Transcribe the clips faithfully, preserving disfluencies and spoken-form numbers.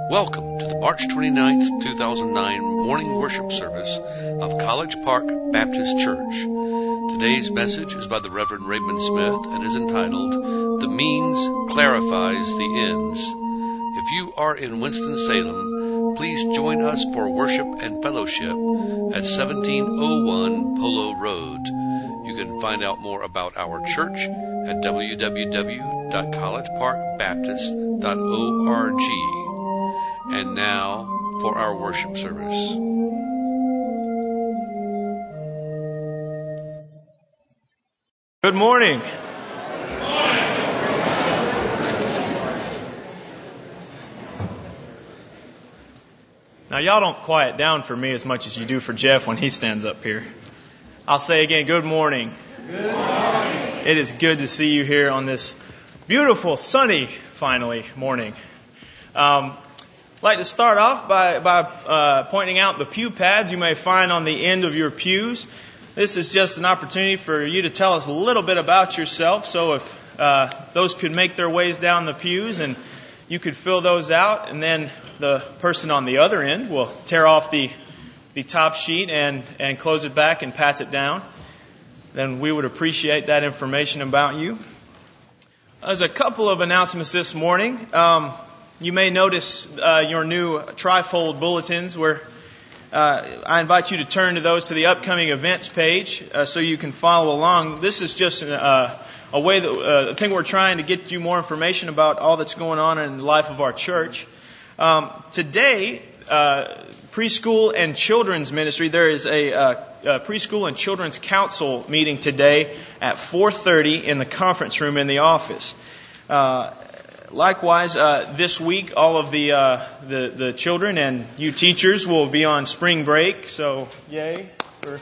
Welcome to the March twenty-ninth, two thousand nine morning worship service of College Park Baptist Church. Today's message is by the Reverend Raymond Smith and is entitled, The Means Clarifies the Ends. If you are in Winston-Salem, please join us for worship and fellowship at seventeen oh one Polo Road. You can find out more about our church at w w w dot college park baptist dot org. And now for our worship service. Good morning. Good morning. Now, y'all don't quiet down for me as much as you do for Jeff when he stands up here. I'll say again, good morning. Good morning. It is good to see you here on this beautiful, sunny, finally, morning. Um, I'd like to start off by, by uh, pointing out the pew pads you may find on the end of your pews. This is just an opportunity for you to tell us a little bit about yourself. So if uh, those could make their ways down the pews and you could fill those out, and then the person on the other end will tear off the the top sheet and, and close it back and pass it down, then we would appreciate that information about you. There's a couple of announcements this morning. Um, you may notice uh, your new trifold bulletins where uh, I invite you to turn to those to the upcoming events page uh, so you can follow along. This is just uh, a way that uh, I think we're trying to get you more information about all that's going on in the life of our church. Um, today, uh, preschool and children's ministry, there is a, uh, a preschool and children's council meeting today at four thirty in the conference room in the office. Uh, likewise, uh, this week, all of the, uh, the the children and you teachers will be on spring break, so yay. For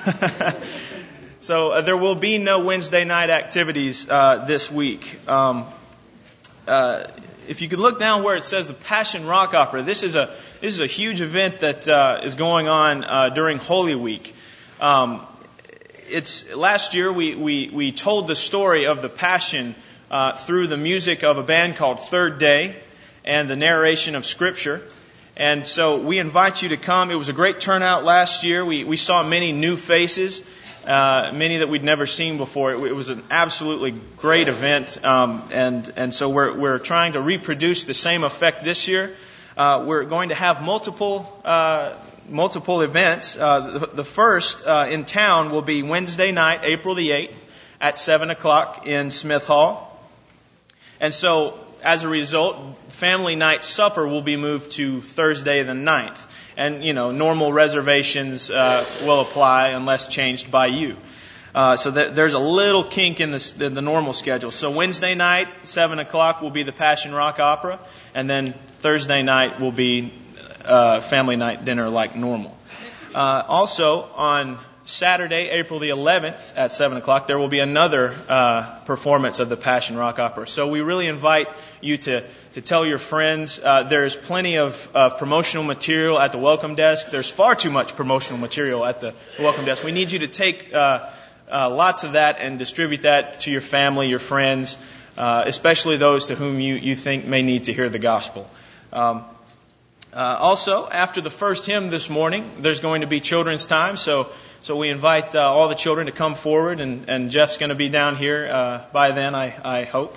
so uh, there will be no Wednesday night activities uh, this week. Um, uh, If you could look down where it says the Passion Rock Opera, this is a this is a huge event that uh, is going on uh, during Holy Week. Um, it's last year we, we we told the story of the Passion uh, through the music of a band called Third Day and the narration of Scripture. And so we invite you to come. It was a great turnout last year. We we saw many new faces. Uh, many that we'd never seen before. It, it was an absolutely great event, um, and and so we're we're trying to reproduce the same effect this year. Uh, we're going to have multiple uh, multiple events. Uh, the, the first uh, in town will be Wednesday night, April the eighth, at seven o'clock in Smith Hall, and so as a result, family night supper will be moved to Thursday the ninth. And, you know, normal reservations uh, will apply unless changed by you. Uh, so that there's a little kink in the, in the normal schedule. So Wednesday night, seven o'clock, will be the Passion Rock Opera. And then Thursday night will be uh, family night dinner like normal. Uh, also, on Saturday, April the eleventh at seven o'clock, there will be another uh, performance of the Passion Rock Opera. So we really invite you to to tell your friends. Uh, there's plenty of uh, promotional material at the welcome desk. There's far too much promotional material at the welcome desk. We need you to take uh, uh, lots of that and distribute that to your family, your friends, uh, especially those to whom you, you think may need to hear the gospel. Um, uh, also, after the first hymn this morning, there's going to be children's time. So so we invite uh, all the children to come forward, and, and Jeff's going to be down here uh, by then, I, I hope.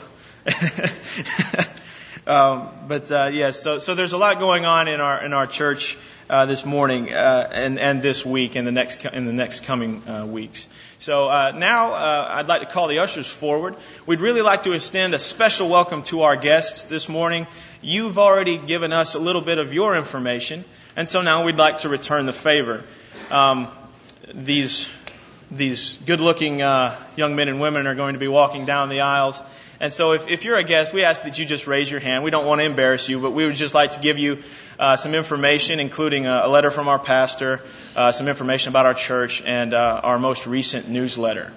Um, but uh, yes, yeah, so so there's a lot going on in our in our church uh, this morning uh, and and this week and the next in the next coming uh, weeks. So uh, now uh, I'd like to call the ushers forward. We'd really like to extend a special welcome to our guests this morning. You've already given us a little bit of your information, and so now we'd like to return the favor. Um, these these good-looking uh, young men and women are going to be walking down the aisles. And so if, if you're a guest, we ask that you just raise your hand. We don't want to embarrass you, but we would just like to give you uh, some information, including a, a letter from our pastor, uh, some information about our church, and uh, our most recent newsletter.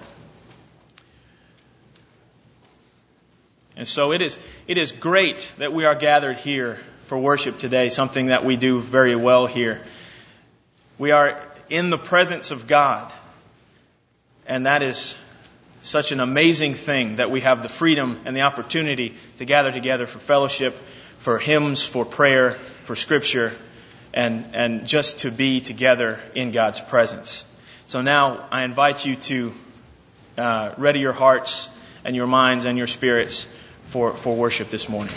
And so it is it is great that we are gathered here for worship today, something that we do very well here. We are in the presence of God, and that is such an amazing thing that we have the freedom and the opportunity to gather together for fellowship, for hymns, for prayer, for Scripture and, and just to be together in God's presence. So now I invite you to uh, ready your hearts and your minds and your spirits for, for worship this morning.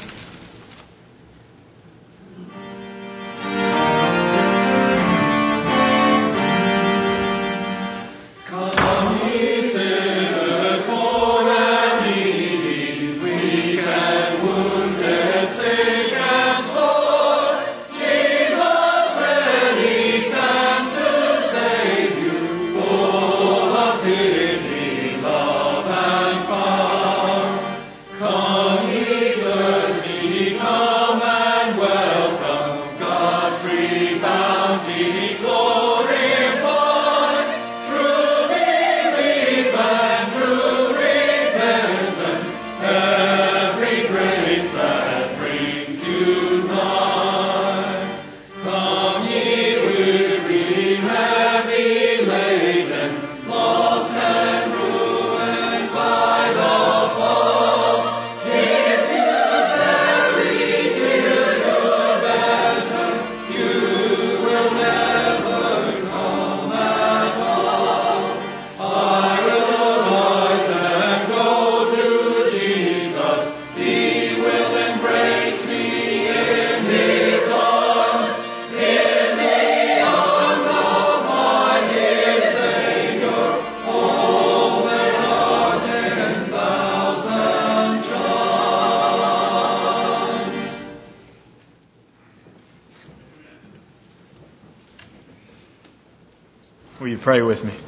Will you pray with me?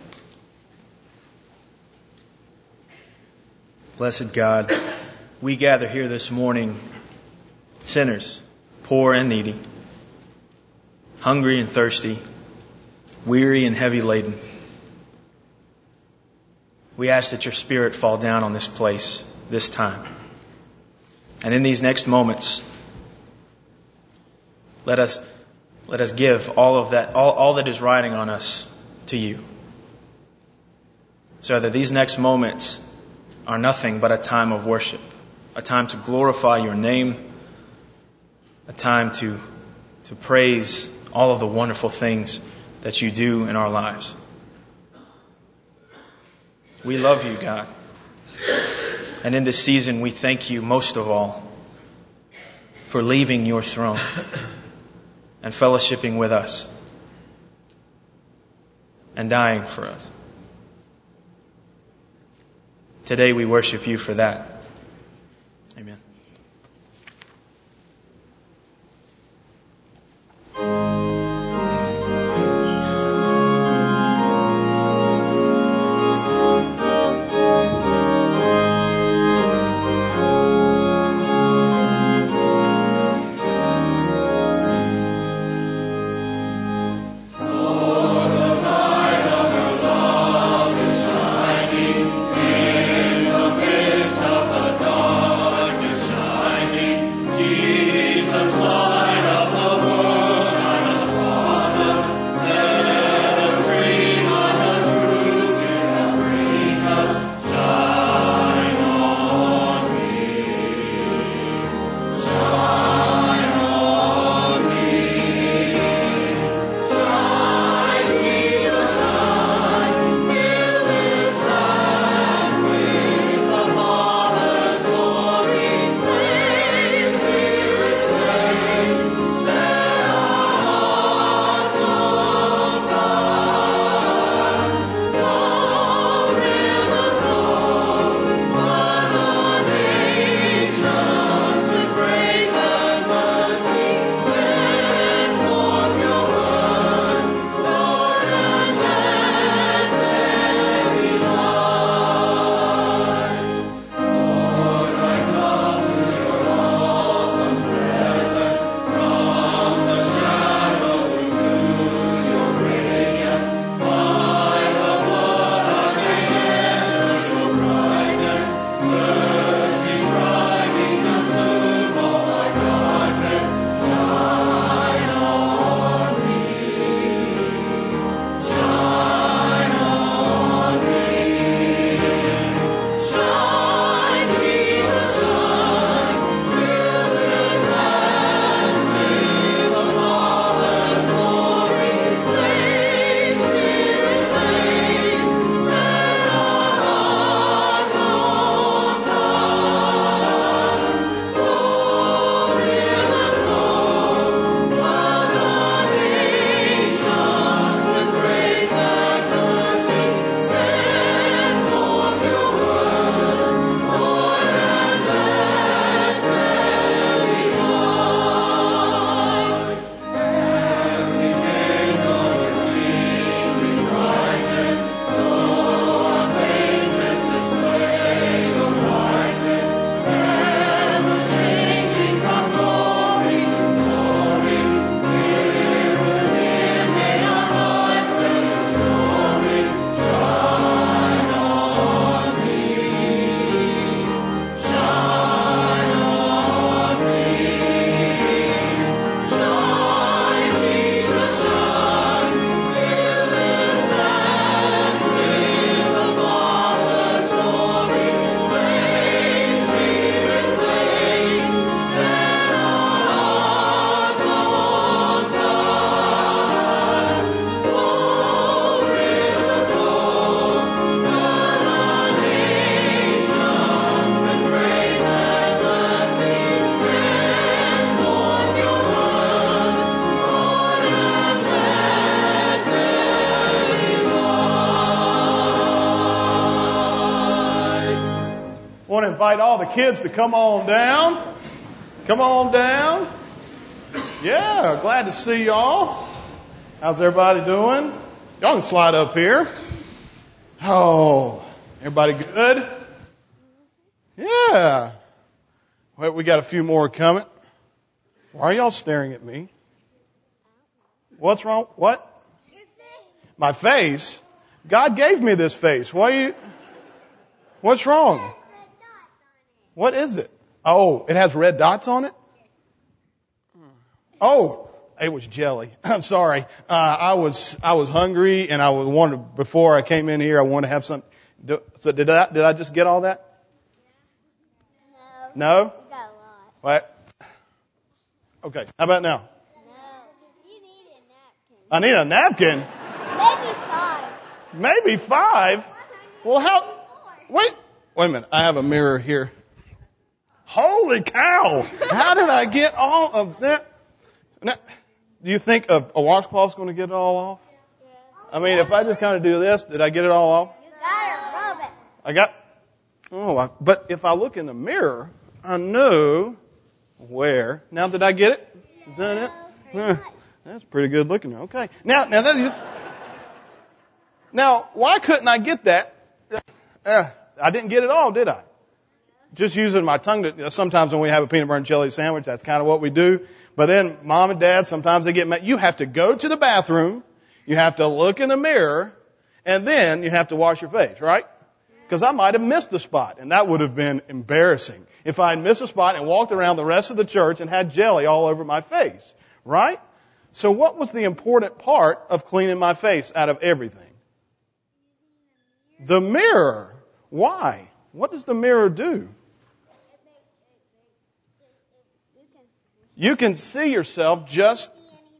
Blessed God, we gather here this morning, sinners, poor and needy, hungry and thirsty, weary and heavy laden. We ask that your Spirit fall down on this place this time. And in these next moments, let us Let us give all of that, all, all that is riding on us to you. So that these next moments are nothing but a time of worship, a time to glorify your name, a time to, to praise all of the wonderful things that you do in our lives. We love you, God. And in this season, we thank you most of all for leaving your throne and fellowshipping with us and dying for us. Today we worship you for that. Amen. Shining in the midst of the darkness. invite all the kids to come on down. Come on down. Yeah, glad to see y'all. How's everybody doing? Y'all can slide up here. Oh, everybody good? Yeah. Well, we got a few more coming. Why are y'all staring at me? What's wrong? What? My face? God gave me this face. Why are you? What's wrong? What is it? Oh, it has red dots on it? Oh, it was jelly. I'm sorry. Uh, I was, I was hungry and I was wanted, before I came in here, I wanted to have some, so did I, did I just get all that? No. No? You got a lot. What? Okay. How about now? No. You need a napkin. I need a napkin? Maybe five. Maybe five? Well, how, wait, wait a minute. I have a mirror here. Holy cow! How did I get all of that? Now, do you think a, a washcloth's going to get it all off? I mean, if I just kind of do this, did I get it all off? You gotta rub it. I got, oh, I, but if I look in the mirror, I know where. Now, did I get it? Is that it? Huh, that's pretty good looking. Okay. Now, now that is, now, why couldn't I get that? Uh, I didn't get it all, did I? Just using my tongue to, sometimes when we have a peanut butter and jelly sandwich, that's kind of what we do. But then mom and dad, sometimes they get mad. You have to go to the bathroom, you have to look in the mirror, and then you have to wash your face, right? Because I might have missed a spot, and that would have been embarrassing if I had missed a spot and walked around the rest of the church and had jelly all over my face, right? So what was the important part of cleaning my face out of everything? The mirror. Why? What does the mirror do? You can see yourself just...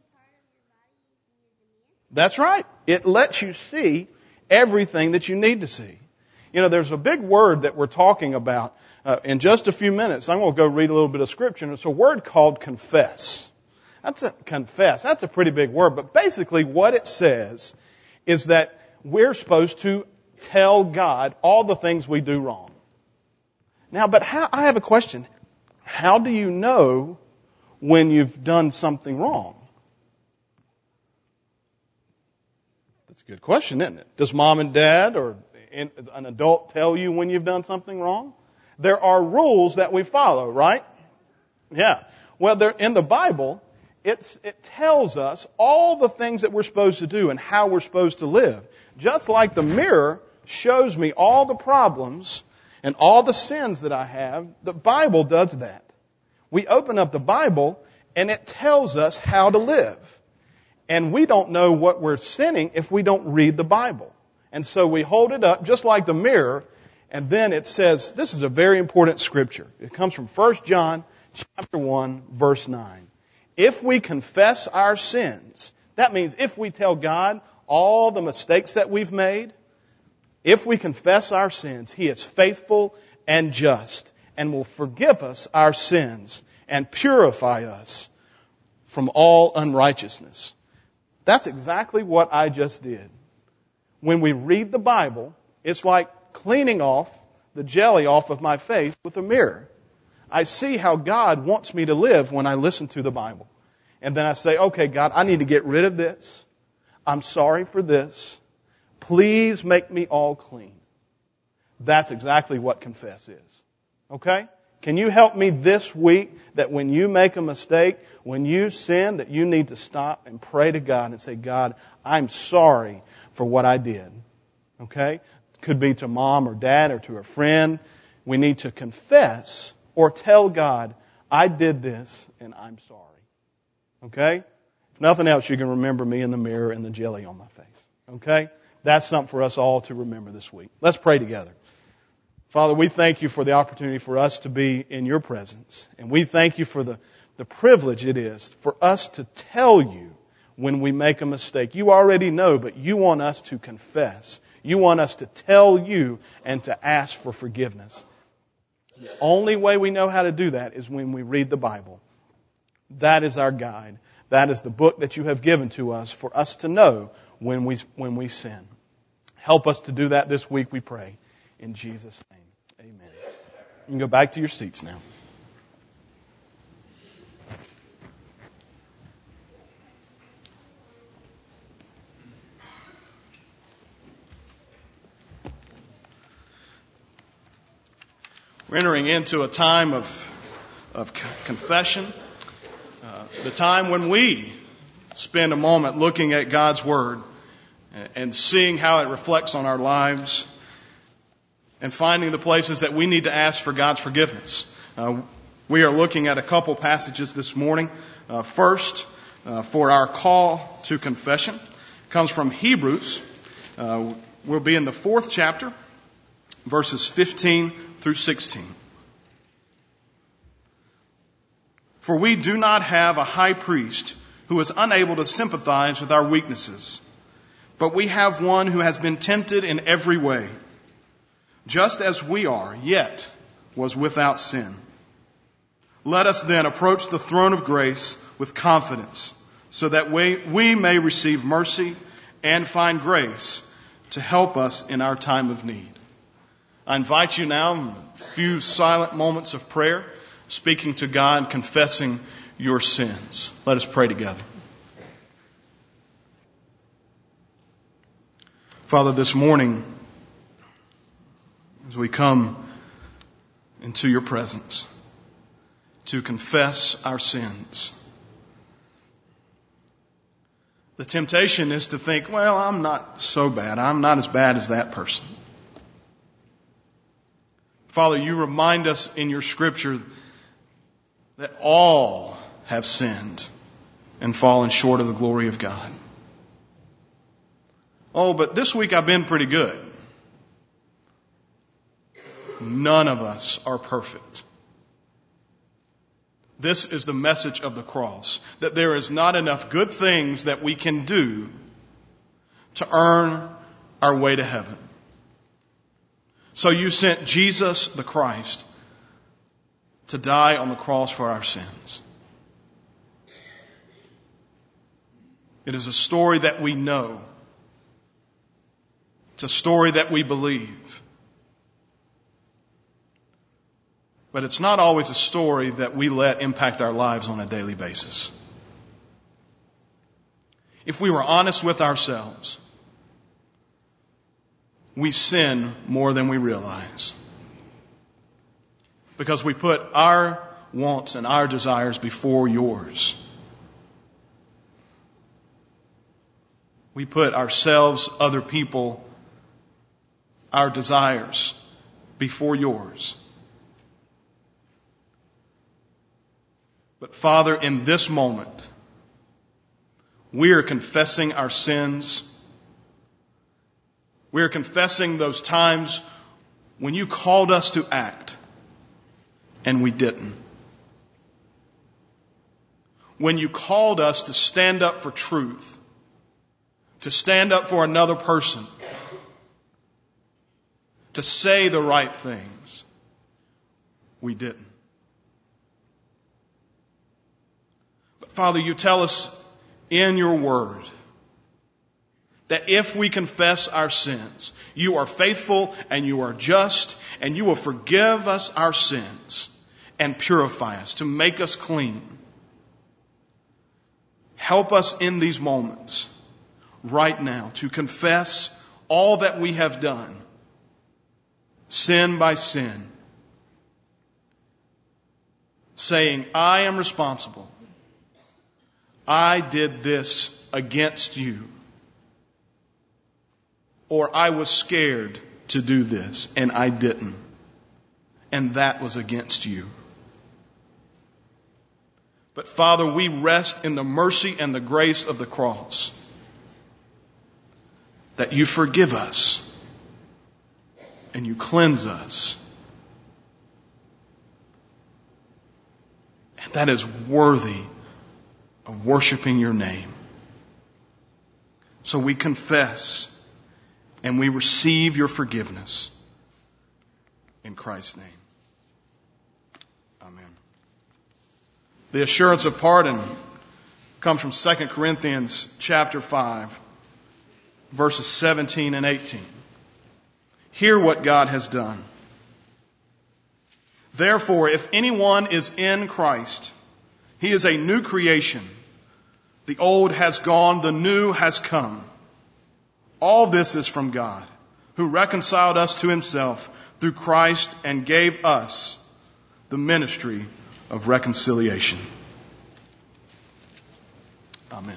That's right. It lets you see everything that you need to see. You know, there's a big word that we're talking about uh, in just a few minutes. I'm going to go read a little bit of scripture. And it's a word called confess. That's a confess. That's a pretty big word. But basically what it says is that we're supposed to tell God all the things we do wrong. Now, but how, I have a question. How do you know when you've done something wrong? That's a good question, isn't it? Does mom and dad or an adult tell you when you've done something wrong? There are rules that we follow, right? Yeah. Well, there, in the Bible, it's, it tells us all the things that we're supposed to do and how we're supposed to live. Just like the mirror shows me all the problems and all the sins that I have, the Bible does that. We open up the Bible and it tells us how to live. And we don't know what we're sinning if we don't read the Bible. And so we hold it up just like the mirror, and then it says, this is a very important scripture. It comes from First John chapter one, verse nine. If we confess our sins, that means if we tell God all the mistakes that we've made, if we confess our sins, He is faithful and just and will forgive us our sins and purify us from all unrighteousness. That's exactly what I just did. When we read the Bible, it's like cleaning off the jelly off of my face with a mirror. I see how God wants me to live when I listen to the Bible. And then I say, okay, God, I need to get rid of this. I'm sorry for this. Please make me all clean. That's exactly what confess is. Okay? Can you help me this week that when you make a mistake, when you sin, that you need to stop and pray to God and say, God, I'm sorry for what I did. Okay? Could be to mom or dad or to a friend. We need to confess or tell God, I did this and I'm sorry. Okay? If nothing else, you can remember me in the mirror and the jelly on my face. Okay? That's something for us all to remember this week. Let's pray together. Father, we thank you for the opportunity for us to be in your presence. And we thank you for the, the privilege it is for us to tell you when we make a mistake. You already know, but you want us to confess. You want us to tell you and to ask for forgiveness. The only way we know how to do that is when we read the Bible. That is our guide. That is the book that you have given to us for us to know when we, when we sin. Help us to do that this week, we pray. In Jesus' name, amen. You can go back to your seats now. We're entering into a time of, of confession, uh, the time when we spend a moment looking at God's Word and seeing how it reflects on our lives and finding the places that we need to ask for God's forgiveness. Uh, we are looking at a couple passages this morning. Uh, first, uh, for our call to confession, comes from Hebrews. Uh, we'll be in the fourth chapter, verses fifteen through sixteen. For we do not have a high priest who is unable to sympathize with our weaknesses, but we have one who has been tempted in every way, just as we are, yet was without sin. Let us then approach the throne of grace with confidence, so that we, we may receive mercy and find grace to help us in our time of need. I invite you now in a few silent moments of prayer, speaking to God, confessing your sins. Let us pray together. Father, this morning, as we come into your presence to confess our sins, the temptation is to think, well, I'm not so bad. I'm not as bad as that person. Father, you remind us in your scripture that all have sinned and fallen short of the glory of God. Oh, but this week I've been pretty good. None of us are perfect. This is the message of the cross, that there is not enough good things that we can do to earn our way to heaven. So you sent Jesus the Christ to die on the cross for our sins. It is a story that we know. It's a story that we believe. But it's not always a story that we let impact our lives on a daily basis. If we were honest with ourselves, we sin more than we realize. Because we put our wants and our desires before yours. We put ourselves, other people, our desires before yours. But Father, in this moment, we are confessing our sins. We are confessing those times when you called us to act and we didn't. When you called us to stand up for truth, to stand up for another person, to say the right things, we didn't. But Father, you tell us in your word that if we confess our sins, you are faithful and you are just and you will forgive us our sins and purify us to make us clean. Help us in these moments right now to confess all that we have done, sin by sin, saying, I am responsible. I did this against you. Or I was scared to do this and I didn't. And that was against you. But Father, we rest in the mercy and the grace of the cross. That you forgive us. And you cleanse us. And that is worthy of worshiping your name. So we confess and we receive your forgiveness. In Christ's name. Amen. The assurance of pardon comes from Second Corinthians chapter five, verses seventeen and eighteen. Hear what God has done. Therefore, if anyone is in Christ, he is a new creation. The old has gone, the new has come. All this is from God, who reconciled us to himself through Christ and gave us the ministry of reconciliation. Amen.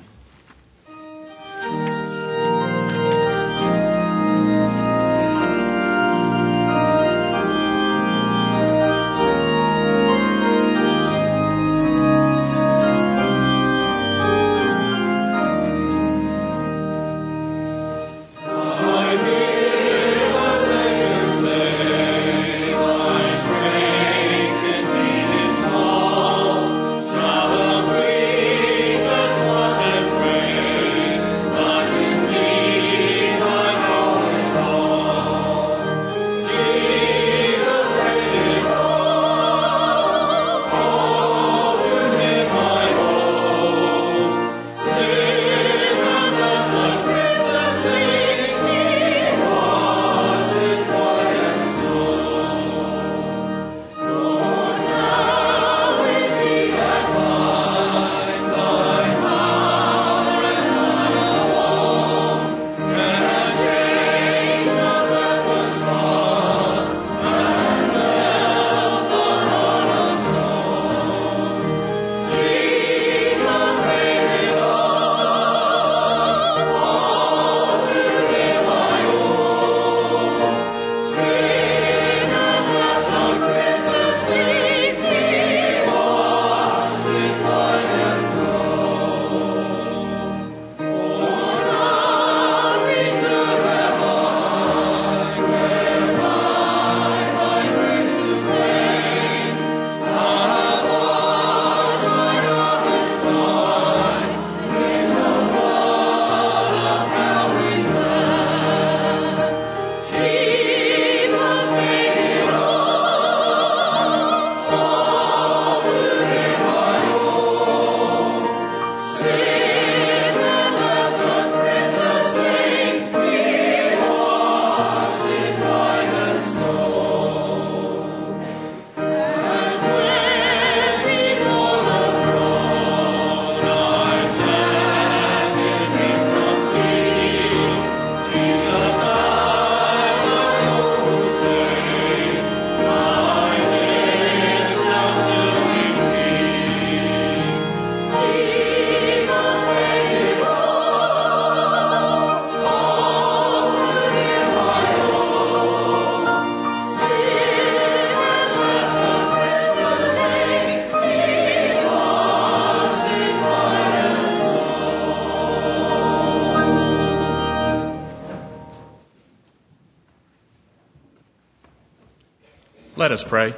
Let us pray.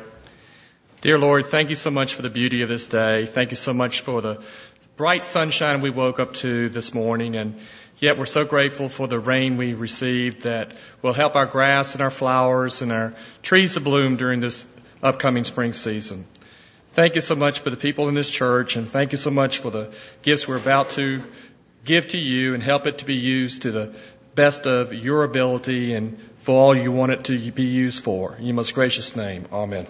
Dear Lord, thank you so much for the beauty of this day. Thank you so much for the bright sunshine we woke up to this morning. And yet we're so grateful for the rain we received that will help our grass and our flowers and our trees to bloom during this upcoming spring season. Thank you so much for the people in this church, and thank you so much for the gifts we're about to give to you, and help it to be used to the best of your ability and for all you want it to be used for. In your most gracious name, amen.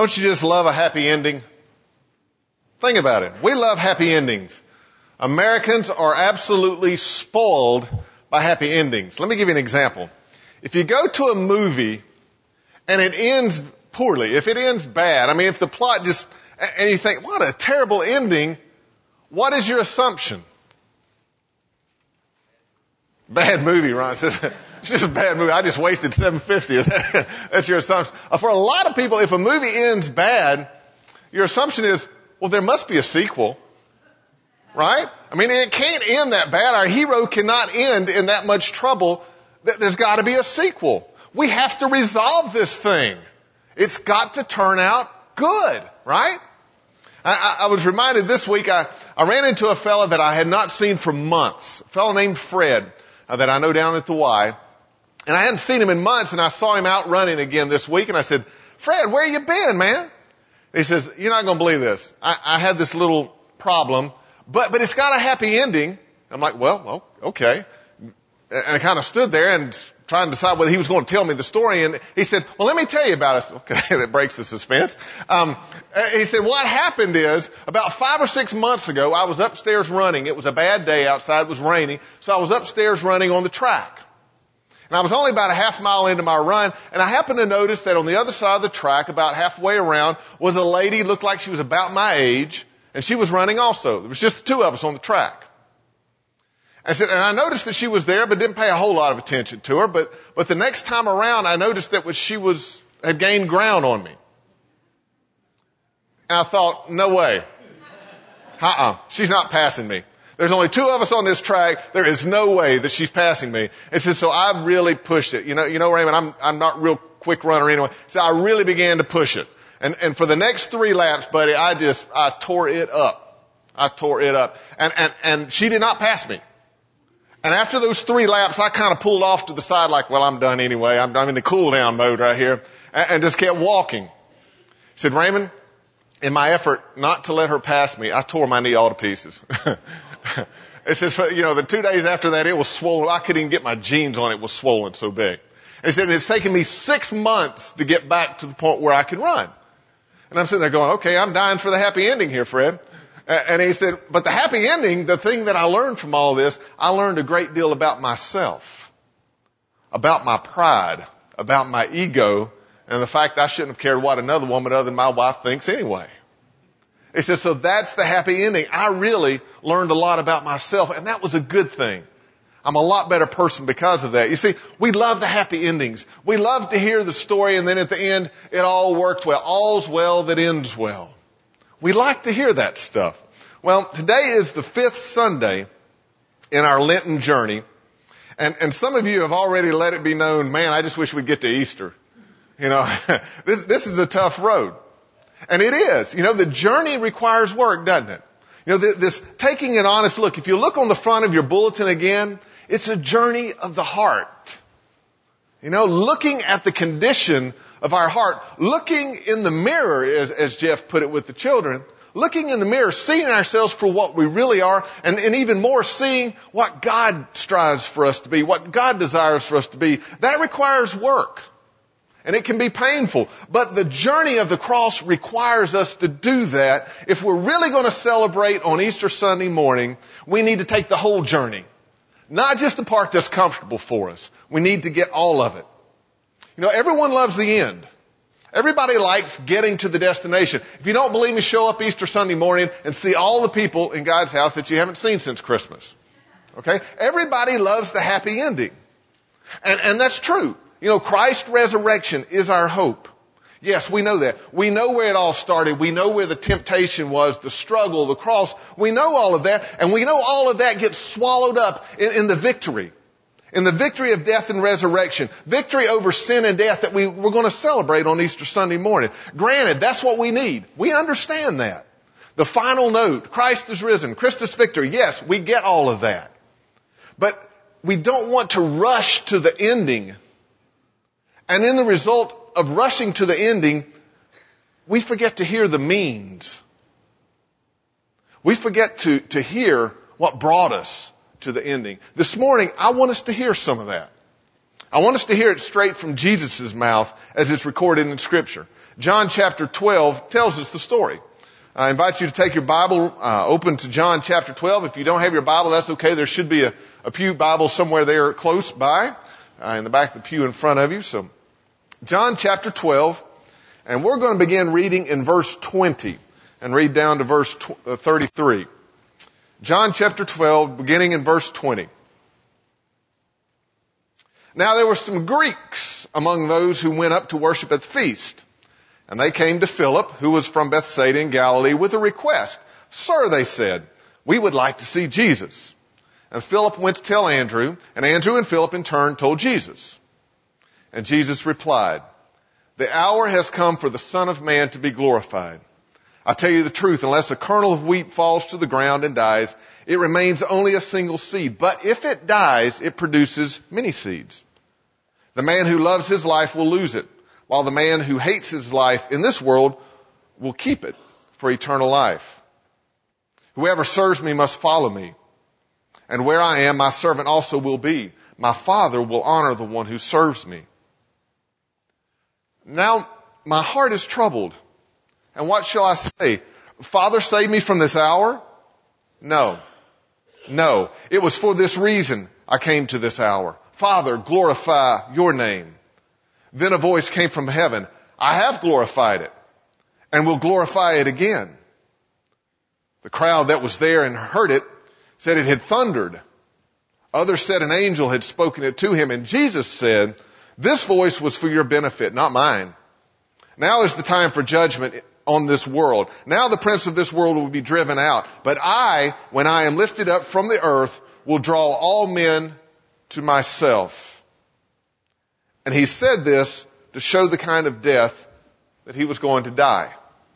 Don't you just love a happy ending? Think about it. We love happy endings. Americans are absolutely spoiled by happy endings. Let me give you an example. If you go to a movie and it ends poorly, if it ends bad, I mean, if the plot just, and you think, what a terrible ending, what is your assumption? Bad movie, Ron says. It's just a bad movie. I just wasted seven fifty. That's your assumption. For a lot of people, if a movie ends bad, your assumption is, well, there must be a sequel. Right? I mean, it can't end that bad. Our hero cannot end in that much trouble. There's got to be a sequel. We have to resolve this thing. It's got to turn out good, right? I, I was reminded this week, I, I ran into a fellow that I had not seen for months, a fellow named Fred, uh, that I know down at the Y. And I hadn't seen him in months, and I saw him out running again this week, and I said, Fred, where you been, man? And he says, you're not going to believe this. I, I had this little problem. But, but it's got a happy ending. I'm like, well, okay. And I kind of stood there and trying to decide whether he was going to tell me the story. And he said, well, let me tell you about it. Okay, that breaks the suspense. Um, he said, what happened is about five or six months ago, I was upstairs running. It was a bad day outside. It was raining. So I was upstairs running on the track. And I was only about a half mile into my run. And I happened to notice that on the other side of the track, about halfway around, was a lady, looked like she was about my age. And she was running also. There was just the two of us on the track. I said, and I noticed that she was there, but didn't pay a whole lot of attention to her. But, but the next time around, I noticed that she was, had gained ground on me. And I thought, no way. Uh-uh. She's not passing me. There's only two of us on this track. There is no way that she's passing me. And so, so I really pushed it. You know, you know, Raymond, I'm, I'm not a real quick runner anyway. So I really began to push it. And, and for the next three laps, buddy, I just, I tore it up. I tore it up. And, and, and she did not pass me. And after those three laps, I kind of pulled off to the side like, well, I'm done anyway. I'm, I'm in the cool down mode right here. And, and just kept walking. He said, Raymond, in my effort not to let her pass me, I tore my knee all to pieces. It says, you know, the two days after that, it was swollen. I couldn't even get my jeans on. It was swollen so big. And he said, it's taken me six months to get back to the point where I can run. And I'm sitting there going, okay, I'm dying for the happy ending here, Fred. And he said, but the happy ending, the thing that I learned from all this, I learned a great deal about myself, about my pride, about my ego, and the fact I shouldn't have cared what another woman other than my wife thinks anyway. He said, so that's the happy ending. I really learned a lot about myself, and that was a good thing. I'm a lot better person because of that. You see, we love the happy endings. We love to hear the story, and then at the end, it all worked well. All's well that ends well. We like to hear that stuff. Well, today is the fifth Sunday in our Lenten journey, and, and some of you have already let it be known, man, I just wish we'd get to Easter. You know, this, this is a tough road. And it is. You know, the journey requires work, doesn't it? You know, this taking an honest look. If you look on the front of your bulletin again, it's a journey of the heart. You know, looking at the condition of our heart, looking in the mirror, as, as Jeff put it with the children, looking in the mirror, seeing ourselves for what we really are, and, and even more seeing what God strives for us to be, what God desires for us to be. That requires work. And it can be painful. But the journey of the cross requires us to do that. If we're really going to celebrate on Easter Sunday morning, we need to take the whole journey. Not just the part that's comfortable for us. We need to get all of it. You know, everyone loves the end. Everybody likes getting to the destination. If you don't believe me, show up Easter Sunday morning and see all the people in God's house that you haven't seen since Christmas. Okay? Everybody loves the happy ending. And, and that's true. You know, Christ's resurrection is our hope. Yes, we know that. We know where it all started. We know where the temptation was, the struggle, the cross. We know all of that. And we know all of that gets swallowed up in, in the victory. In the victory of death and resurrection. Victory over sin and death that we, we're going to celebrate on Easter Sunday morning. Granted, that's what we need. We understand that. The final note, Christ is risen. Christus victor. Yes, we get all of that. But we don't want to rush to the ending. And in the result of rushing to the ending, we forget to hear the means. We forget to, to hear what brought us to the ending. This morning, I want us to hear some of that. I want us to hear it straight from Jesus' mouth as it's recorded in Scripture. John chapter twelve tells us the story. I invite you to take your Bible, uh, open to John chapter twelve. If you don't have your Bible, that's okay. There should be a, a pew Bible somewhere there close by, uh, in the back of the pew in front of you. So, John chapter twelve, and we're going to begin reading in verse twenty and read down to verse thirty-three. John chapter twelve, beginning in verse twenty. Now there were some Greeks among those who went up to worship at the feast. And they came to Philip, who was from Bethsaida in Galilee, with a request. Sir, they said, we would like to see Jesus. And Philip went to tell Andrew, and Andrew and Philip in turn told Jesus. And Jesus replied, the hour has come for the Son of Man to be glorified. I tell you the truth, unless a kernel of wheat falls to the ground and dies, it remains only a single seed. But if it dies, it produces many seeds. The man who loves his life will lose it, while the man who hates his life in this world will keep it for eternal life. Whoever serves me must follow me. And where I am, my servant also will be. My Father will honor the one who serves me. Now my heart is troubled. And what shall I say? Father, save me from this hour? No. No. It was for this reason I came to this hour. Father, glorify your name. Then a voice came from heaven. I have glorified it and will glorify it again. The crowd that was there and heard it said it had thundered. Others said an angel had spoken it to him. And Jesus said, this voice was for your benefit, not mine. Now is the time for judgment on this world. Now the prince of this world will be driven out. But I, when I am lifted up from the earth, will draw all men to myself. And he said this to show the kind of death that he was going to die.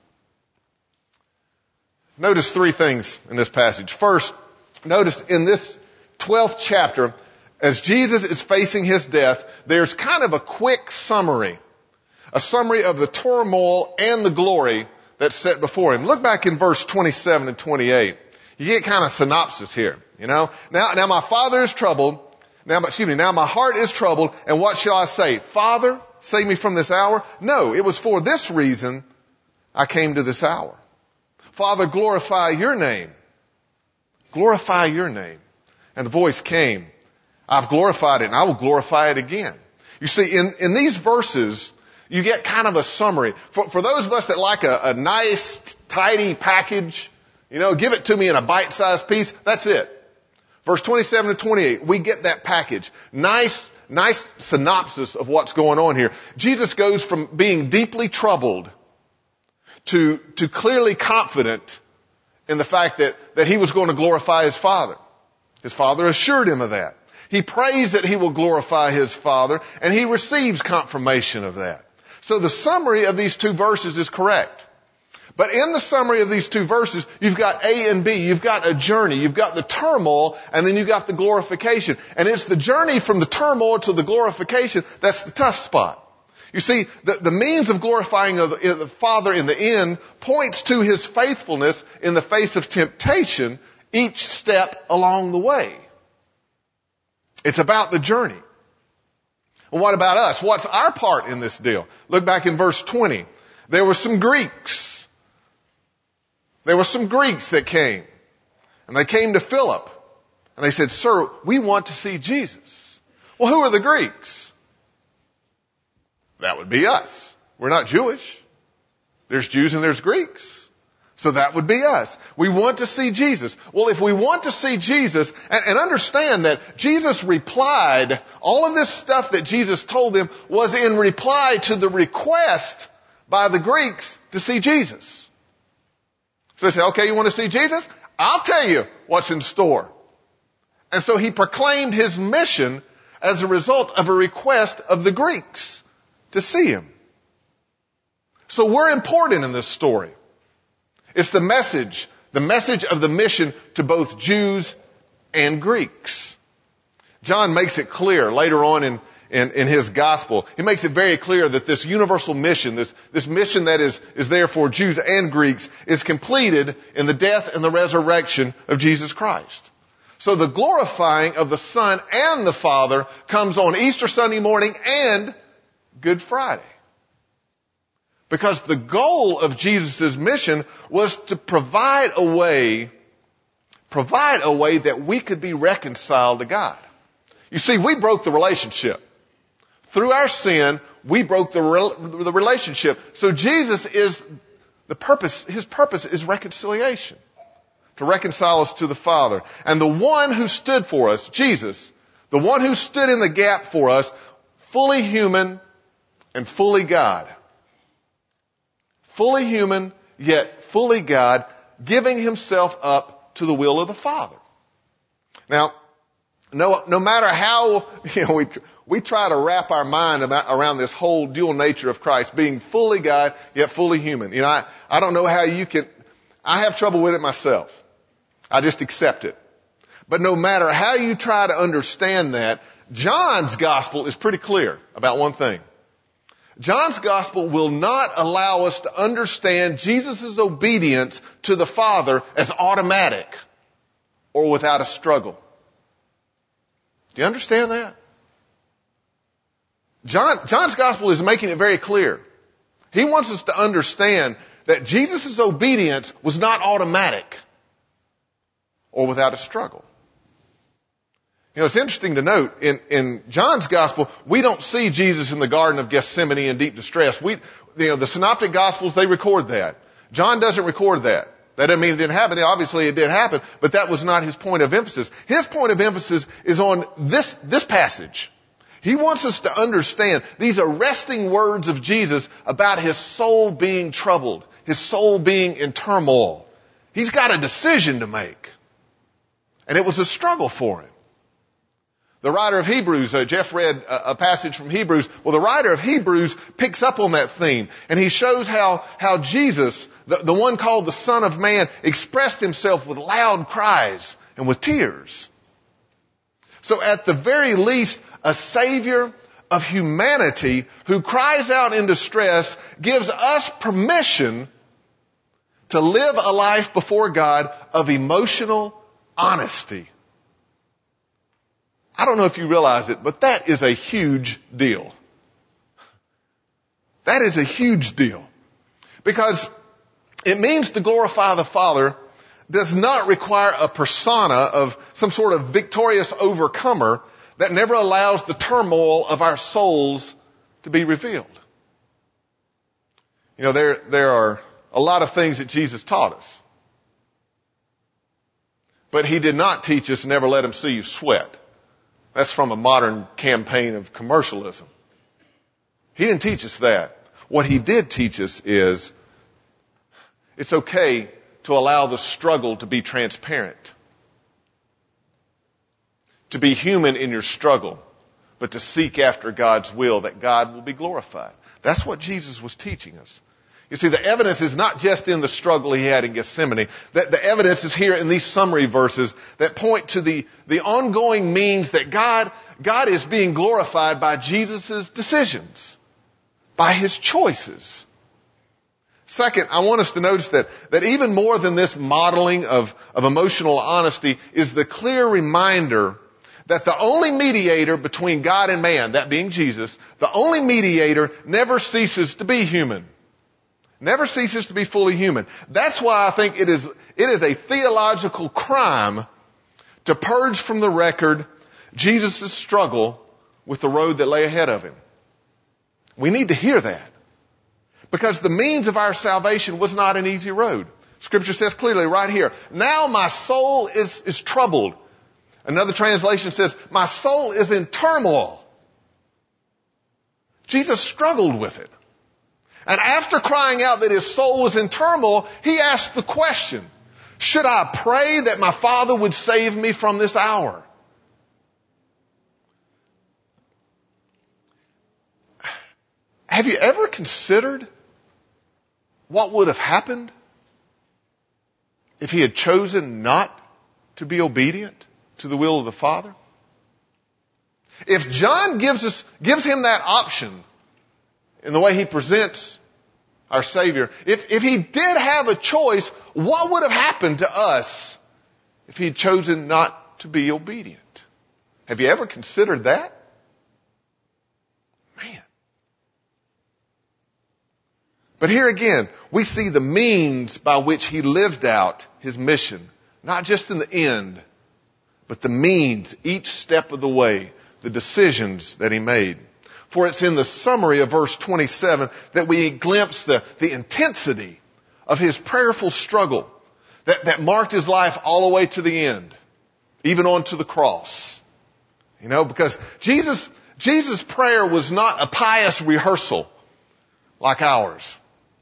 Notice three things in this passage. First, notice in this twelfth chapter, as Jesus is facing his death, there's kind of a quick summary. A summary of the turmoil and the glory that's set before him. Look back in verse twenty-seven and twenty-eight. You get kind of synopsis here, you know. Now, now my Father is troubled. Now, excuse me, now my heart is troubled, and what shall I say? Father, save me from this hour? No, it was for this reason I came to this hour. Father, glorify your name. Glorify your name. And the voice came. I've glorified it, and I will glorify it again. You see, in, in these verses, you get kind of a summary. For, for those of us that like a, a nice, tidy package, you know, give it to me in a bite-sized piece, that's it. Verse twenty-seven to twenty-eight, we get that package. Nice, nice synopsis of what's going on here. Jesus goes from being deeply troubled to, to clearly confident in the fact that, that he was going to glorify his Father. His Father assured him of that. He prays that he will glorify his Father, and he receives confirmation of that. So the summary of these two verses is correct. But in the summary of these two verses, you've got A and B. You've got a journey. You've got the turmoil, and then you've got the glorification. And it's the journey from the turmoil to the glorification that's the tough spot. You see, the, the means of glorifying of the, the Father in the end points to his faithfulness in the face of temptation each step along the way. It's about the journey. Well, what about us? What's our part in this deal? Look back in verse twenty. There were some Greeks. There were some Greeks that came. And they came to Philip. And they said, sir, we want to see Jesus. Well, who are the Greeks? That would be us. We're not Jewish. There's Jews and there's Greeks. So that would be us. We want to see Jesus. Well, if we want to see Jesus, and, and understand that Jesus replied, all of this stuff that Jesus told them was in reply to the request by the Greeks to see Jesus. So they say, okay, you want to see Jesus? I'll tell you what's in store. And so he proclaimed his mission as a result of a request of the Greeks to see him. So we're important in this story. It's the message, the message of the mission to both Jews and Greeks. John makes it clear later on in, in, in his gospel. He makes it very clear that this universal mission, this, this mission that is, is there for Jews and Greeks, is completed in the death and the resurrection of Jesus Christ. So the glorifying of the Son and the Father comes on Easter Sunday morning and Good Friday. Because the goal of Jesus' mission was to provide a way, provide a way that we could be reconciled to God. You see, we broke the relationship. Through our sin, we broke the, re- the relationship. So Jesus is, the purpose, his purpose is reconciliation. To reconcile us to the Father. And the one who stood for us, Jesus, the one who stood in the gap for us, fully human and fully God. Fully human, yet fully God, giving himself up to the will of the Father. Now, no, no matter how, you know, we, we try to wrap our mind about, around this whole dual nature of Christ, being fully God, yet fully human. You know, I, I don't know how you can, I have trouble with it myself. I just accept it. But no matter how you try to understand that, John's gospel is pretty clear about one thing. John's gospel will not allow us to understand Jesus' obedience to the Father as automatic or without a struggle. Do you understand that? John, John's gospel is making it very clear. He wants us to understand that Jesus' obedience was not automatic or without a struggle. You know, it's interesting to note, in, in John's gospel, we don't see Jesus in the Garden of Gethsemane in deep distress. We, you know, the synoptic gospels, they record that. John doesn't record that. That doesn't mean it didn't happen. Obviously it did happen, but that was not his point of emphasis. His point of emphasis is on this, this passage. He wants us to understand these arresting words of Jesus about his soul being troubled, his soul being in turmoil. He's got a decision to make. And it was a struggle for him. The writer of Hebrews, uh, Jeff read a, a passage from Hebrews. Well, the writer of Hebrews picks up on that theme, and he shows how, how Jesus, the, the one called the Son of Man, expressed himself with loud cries and with tears. So at the very least, a Savior of humanity who cries out in distress gives us permission to live a life before God of emotional honesty. I don't know if you realize it, but that is a huge deal. That is a huge deal. Because it means to glorify the Father does not require a persona of some sort of victorious overcomer that never allows the turmoil of our souls to be revealed. You know, there, there are a lot of things that Jesus taught us. But he did not teach us, never let him see you sweat. That's from a modern campaign of commercialism. He didn't teach us that. What he did teach us is it's okay to allow the struggle to be transparent. To be human in your struggle, but to seek after God's will that God will be glorified. That's what Jesus was teaching us. You see, the evidence is not just in the struggle he had in Gethsemane. The, the evidence is here in these summary verses that point to the, the ongoing means that God, God is being glorified by Jesus' decisions, by his choices. Second, I want us to notice that, that even more than this modeling of, of emotional honesty is the clear reminder that the only mediator between God and man, that being Jesus, the only mediator never ceases to be human. Never ceases to be fully human. That's why I think it is, it is a theological crime to purge from the record Jesus' struggle with the road that lay ahead of him. We need to hear that. Because the means of our salvation was not an easy road. Scripture says clearly right here, now my soul is, is troubled. Another translation says, my soul is in turmoil. Jesus struggled with it. And after crying out that his soul was in turmoil, he asked the question, should I pray that my Father would save me from this hour? Have you ever considered what would have happened if he had chosen not to be obedient to the will of the Father? If John gives us, gives him that option in the way he presents our Savior, if, if he did have a choice, what would have happened to us if he had chosen not to be obedient. Have you ever considered that? Man. But here again, we see the means by which he lived out his mission, not just in the end, but the means, each step of the way, the decisions that he made. For it's in the summary of verse twenty-seven that we glimpse the, the intensity of his prayerful struggle that, that marked his life all the way to the end, even on to the cross. You know, because Jesus, Jesus' prayer was not a pious rehearsal like ours.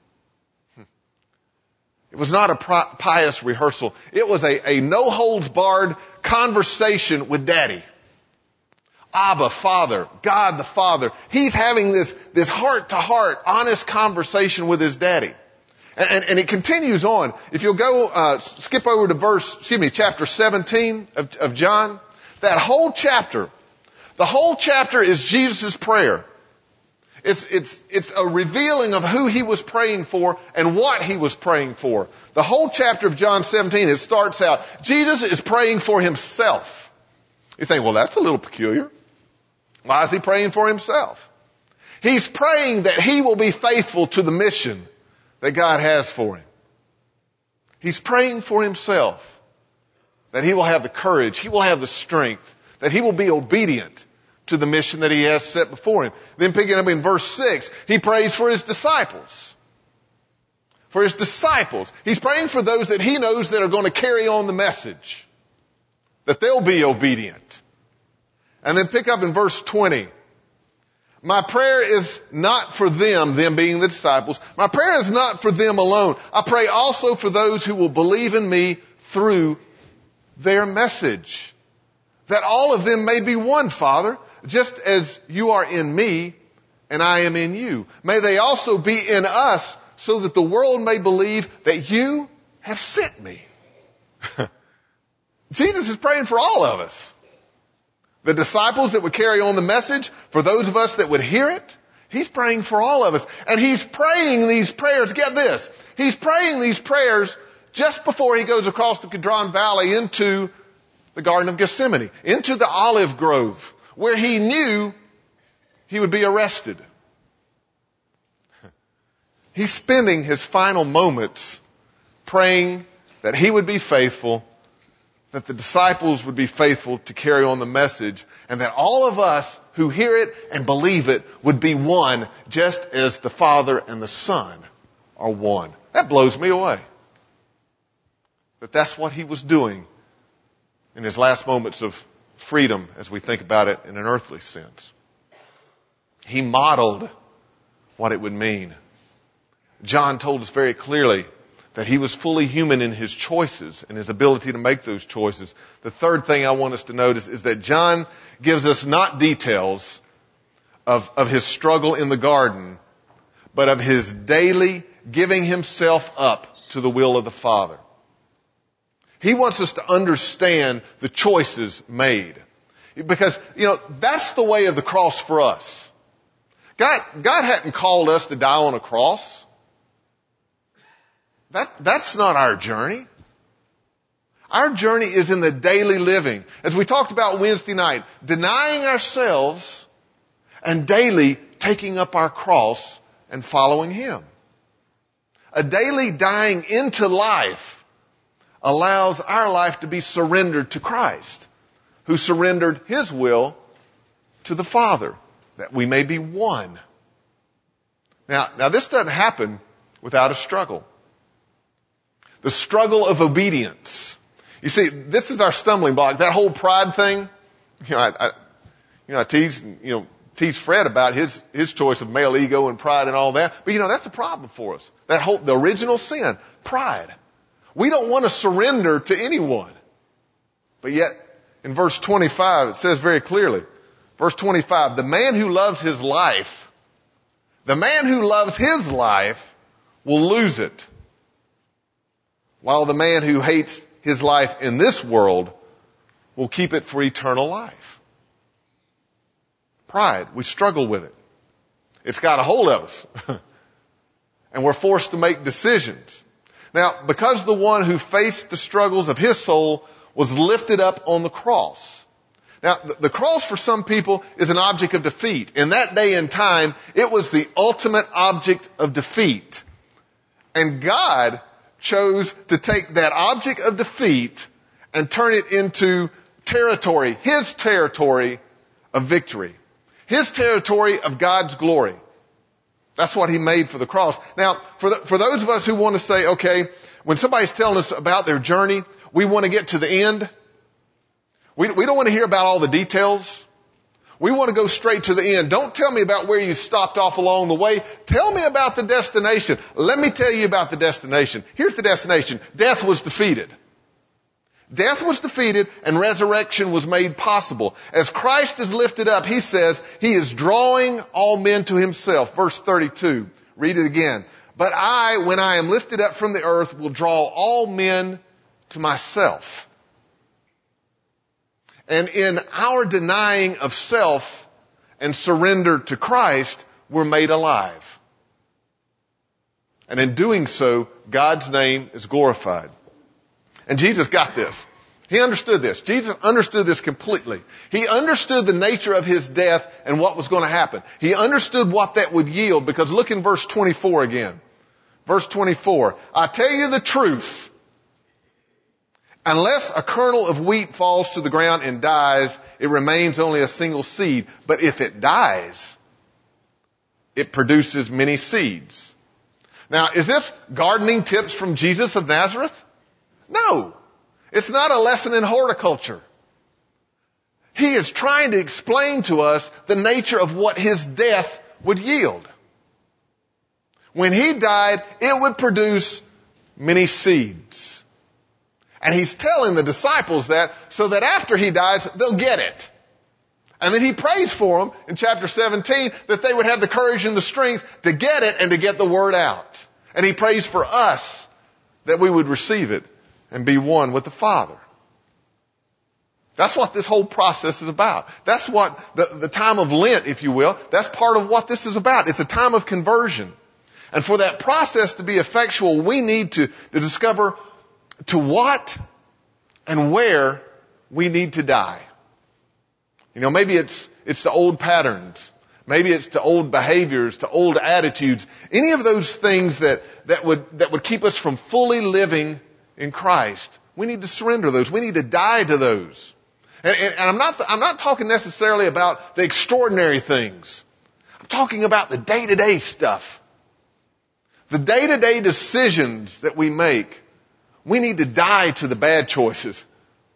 It was not a pious rehearsal. It was a, a no-holds-barred conversation with Daddy. Abba, Father, God the Father. He's having this, this heart-to-heart, honest conversation with his daddy. And, and, and it continues on. If you'll go, uh, skip over to verse, excuse me, chapter seventeen of, of John. That whole chapter, the whole chapter is Jesus' prayer. It's, it's, it's a revealing of who he was praying for and what he was praying for. The whole chapter of John seventeen, it starts out, Jesus is praying for himself. You think, well, that's a little peculiar. Why is he praying for himself? He's praying that he will be faithful to the mission that God has for him. He's praying for himself, that he will have the courage, he will have the strength, that he will be obedient to the mission that he has set before him. Then picking up in verse six, he prays for his disciples. For his disciples. He's praying for those that he knows that are going to carry on the message. That they'll be obedient. And then pick up in verse twenty. My prayer is not for them, them being the disciples. My prayer is not for them alone. I pray also for those who will believe in me through their message. That all of them may be one, Father, just as you are in me and I am in you. May they also be in us so that the world may believe that you have sent me. Jesus is praying for all of us. The disciples that would carry on the message, for those of us that would hear it, he's praying for all of us. And he's praying these prayers, get this, he's praying these prayers just before he goes across the Kidron Valley into the Garden of Gethsemane, into the olive grove, where he knew he would be arrested. He's spending his final moments praying that he would be faithful, that the disciples would be faithful to carry on the message, and that all of us who hear it and believe it would be one, just as the Father and the Son are one. That blows me away. But that's what he was doing in his last moments of freedom, as we think about it in an earthly sense. He modeled what it would mean. John told us very clearly that he was fully human in his choices and his ability to make those choices. The third thing I want us to notice is that John gives us not details of, of his struggle in the garden, but of his daily giving himself up to the will of the Father. He wants us to understand the choices made. Because, you know, that's the way of the cross for us. God, God hadn't called us to die on a cross. That, that's not our journey. Our journey is in the daily living. As we talked about Wednesday night, denying ourselves and daily taking up our cross and following him. A daily dying into life allows our life to be surrendered to Christ, who surrendered his will to the Father, that we may be one. Now, now this doesn't happen without a struggle. The struggle of obedience. You see, this is our stumbling block. That whole pride thing, you know, I, I, you know, I tease, you know, tease Fred about his, his choice of male ego and pride and all that. But you know, that's a problem for us. That whole, the original sin, pride. We don't want to surrender to anyone. But yet, in verse twenty-five, it says very clearly, verse twenty-five, the man who loves his life, the man who loves his life will lose it, while the man who hates his life in this world will keep it for eternal life. Pride, we struggle with it. It's got a hold of us. And we're forced to make decisions. Now, because the one who faced the struggles of his soul was lifted up on the cross. Now, the cross for some people is an object of defeat. In that day and time, it was the ultimate object of defeat. And God chose to take that object of defeat and turn it into territory, His territory of victory. His territory of God's glory. That's what He made for the cross. Now, for the, for those of us who want to say, okay, when somebody's telling us about their journey, we want to get to the end. We, we don't want to hear about all the details. We want to go straight to the end. Don't tell me about where you stopped off along the way. Tell me about the destination. Let me tell you about the destination. Here's the destination. Death was defeated. Death was defeated and resurrection was made possible. As Christ is lifted up, He says He is drawing all men to Himself. Verse thirty-two. Read it again. But I, when I am lifted up from the earth, will draw all men to myself. And in our denying of self and surrender to Christ, we're made alive. And in doing so, God's name is glorified. And Jesus got this. He understood this. Jesus understood this completely. He understood the nature of His death and what was going to happen. He understood what that would yield, because look in verse twenty-four again. Verse twenty-four. I tell you the truth. Unless a kernel of wheat falls to the ground and dies, it remains only a single seed. But if it dies, it produces many seeds. Now, is this gardening tips from Jesus of Nazareth? No. It's not a lesson in horticulture. He is trying to explain to us the nature of what His death would yield. When He died, it would produce many seeds. And He's telling the disciples that so that after He dies, they'll get it. And then He prays for them in chapter seventeen that they would have the courage and the strength to get it and to get the word out. And He prays for us that we would receive it and be one with the Father. That's what this whole process is about. That's what the, the time of Lent, if you will, that's part of what this is about. It's a time of conversion. And for that process to be effectual, we need to, to discover to what and where we need to die. You know, maybe it's, it's to old patterns. Maybe it's to old behaviors, to old attitudes. Any of those things that, that would, that would keep us from fully living in Christ. We need to surrender those. We need to die to those. And, and, and I'm not, I'm not talking necessarily about the extraordinary things. I'm talking about the day-to-day stuff. The day-to-day decisions that we make. We need to die to the bad choices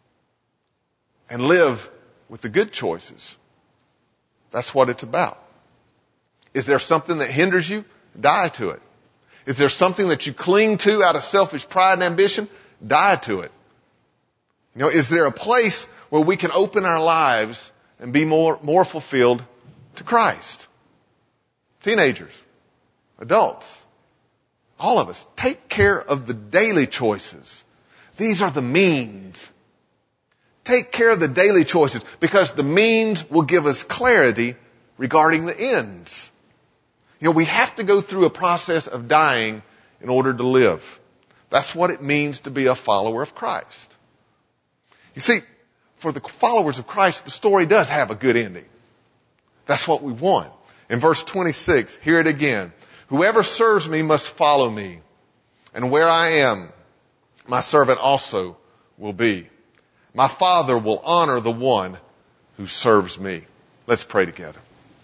and live with the good choices. That's what it's about. Is there something that hinders you? Die to it. Is there something that you cling to out of selfish pride and ambition? Die to it. You know, is there a place where we can open our lives and be more, more fulfilled to Christ? Teenagers, adults, all of us, take care of the daily choices. These are the means. Take care of the daily choices, because the means will give us clarity regarding the ends. You know, we have to go through a process of dying in order to live. That's what it means to be a follower of Christ. You see, for the followers of Christ, the story does have a good ending. That's what we want. In verse twenty-six, hear it again. Whoever serves me must follow me, and where I am, my servant also will be. My Father will honor the one who serves me. Let's pray together.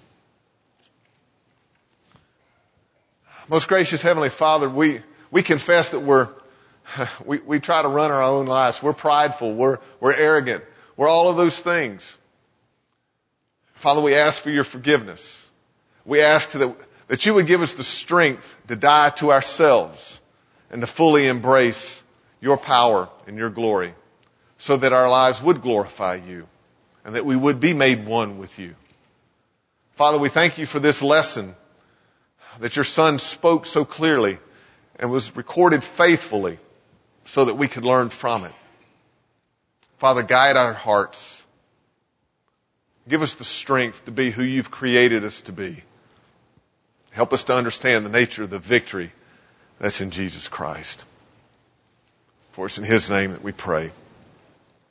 Most gracious Heavenly Father, we, we confess that we're, we, we try to run our own lives. We're prideful. We're, we're arrogant. We're all of those things. Father, we ask for your forgiveness. We ask that, that you would give us the strength to die to ourselves and to fully embrace your power and your glory, so that our lives would glorify you and that we would be made one with you. Father, we thank you for this lesson that your Son spoke so clearly and was recorded faithfully so that we could learn from it. Father, guide our hearts. Give us the strength to be who you've created us to be. Help us to understand the nature of the victory that's in Jesus Christ. For it's in His name that we pray.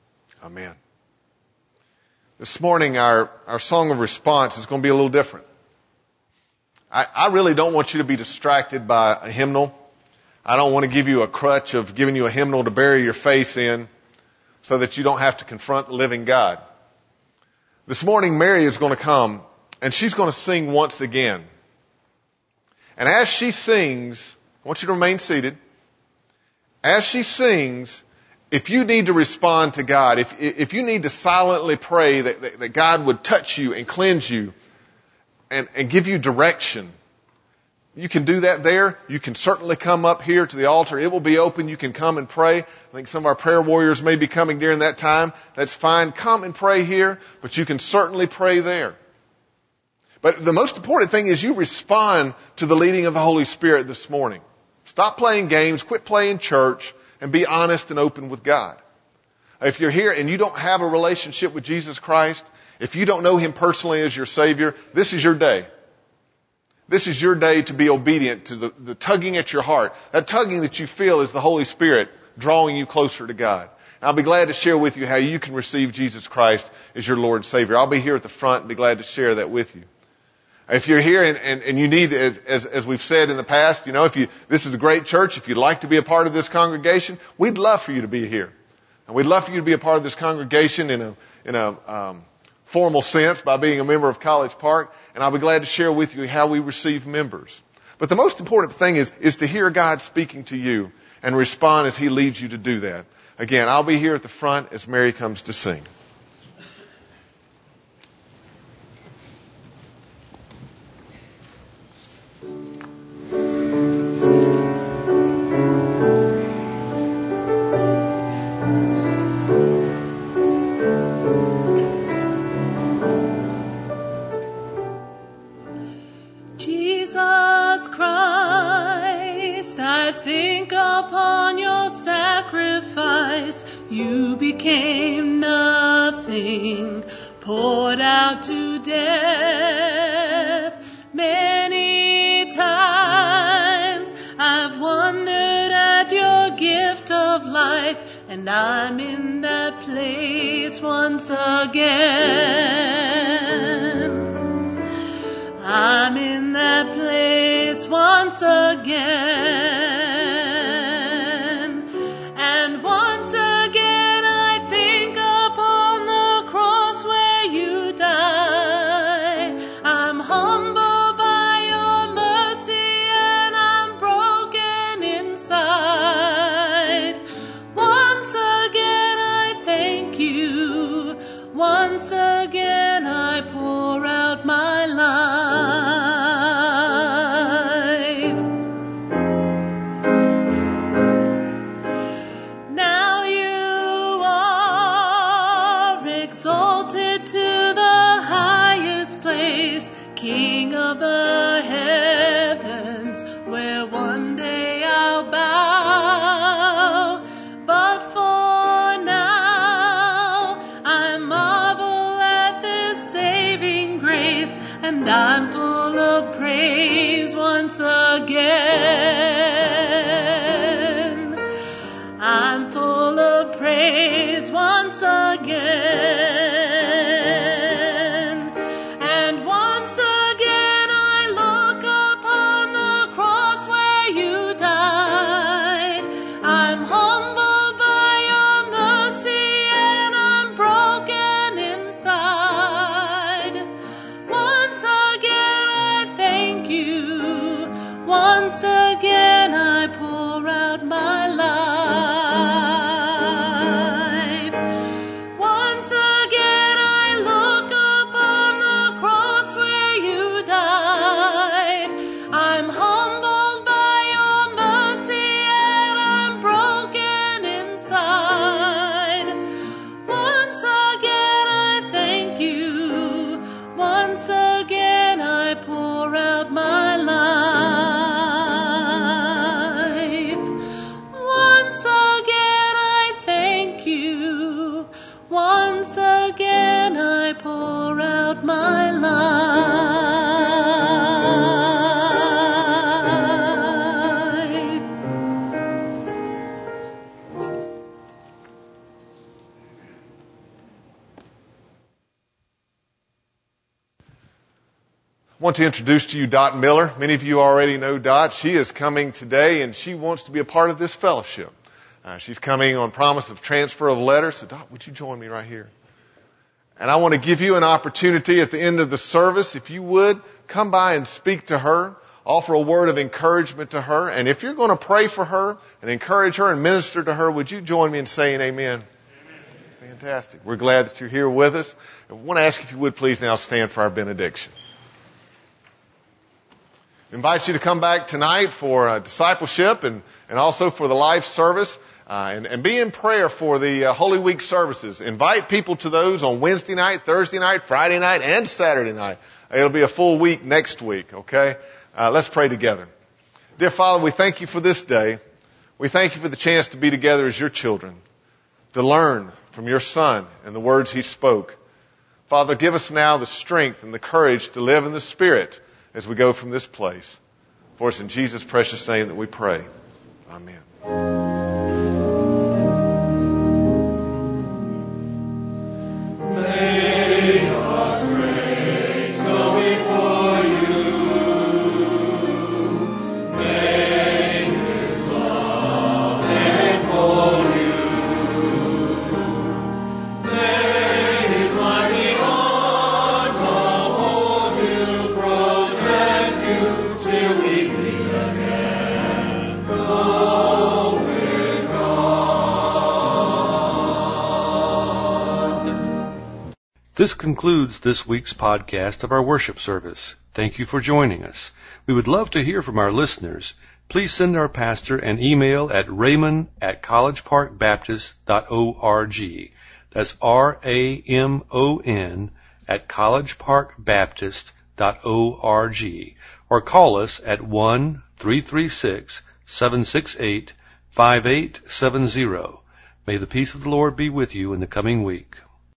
Amen. This morning, our, our song of response is going to be a little different. I, I really don't want you to be distracted by a hymnal. I don't want to give you a crutch of giving you a hymnal to bury your face in so that you don't have to confront the living God. This morning, Mary is going to come, and she's going to sing once again. And as she sings, I want you to remain seated. As she sings, if you need to respond to God, if, if you need to silently pray that, that, that God would touch you and cleanse you and, and give you direction, you can do that there. You can certainly come up here to the altar. It will be open. You can come and pray. I think some of our prayer warriors may be coming during that time. That's fine. Come and pray here, but you can certainly pray there. But the most important thing is you respond to the leading of the Holy Spirit this morning. Stop playing games, quit playing church, and be honest and open with God. If you're here and you don't have a relationship with Jesus Christ, if you don't know Him personally as your Savior, this is your day. This is your day to be obedient to the, the tugging at your heart. That tugging that you feel is the Holy Spirit drawing you closer to God. And I'll be glad to share with you how you can receive Jesus Christ as your Lord and Savior. I'll be here at the front and be glad to share that with you. If you're here and, and, and you need, as, as, as we've said in the past, you know, if you, this is a great church, if you'd like to be a part of this congregation, we'd love for you to be here. And we'd love for you to be a part of this congregation in a, in a, um, formal sense by being a member of College Park. And I'll be glad to share with you how we receive members. But the most important thing is, is to hear God speaking to you and respond as He leads you to do that. Again, I'll be here at the front as Mary comes to sing. You became nothing, poured out to death. Many times I've wondered at your gift of life, and I'm in that place once again. I'm in that place once again. I'm full of praise once again. I'm full of praise once again. And once again I look upon the cross where you died. I'm humbled by your mercy and I'm broken inside. Once again I thank you. Once again I pour out my life. Once I want to introduce to you Dot Miller. Many of you already know Dot. She is coming today, and she wants to be a part of this fellowship. Uh, she's coming on promise of transfer of letters. So, Dot, would you join me right here? And I want to give you an opportunity at the end of the service, if you would, come by and speak to her, offer a word of encouragement to her. And if you're going to pray for her and encourage her and minister to her, would you join me in saying amen? Amen. Fantastic. We're glad that you're here with us. I want to ask if you would please now stand for our benediction. I invite you to come back tonight for uh, discipleship and, and also for the life service. Uh, and, and be in prayer for the uh, Holy Week services. Invite people to those on Wednesday night, Thursday night, Friday night, and Saturday night. It'll be a full week next week, okay? Uh, let's pray together. Dear Father, we thank you for this day. We thank you for the chance to be together as your children, to learn from your Son and the words he spoke. Father, give us now the strength and the courage to live in the Spirit as we go from this place. For it's in Jesus' precious name that we pray. Amen. This concludes this week's podcast of our worship service. Thank you for joining us. We would love to hear from our listeners. Please send our pastor an email at raymond at college park baptist dot org. That's R A M O N at college park baptist dot org. Or call us at one three three six, seven six eight, five eight seven zero. May the peace of the Lord be with you in the coming week.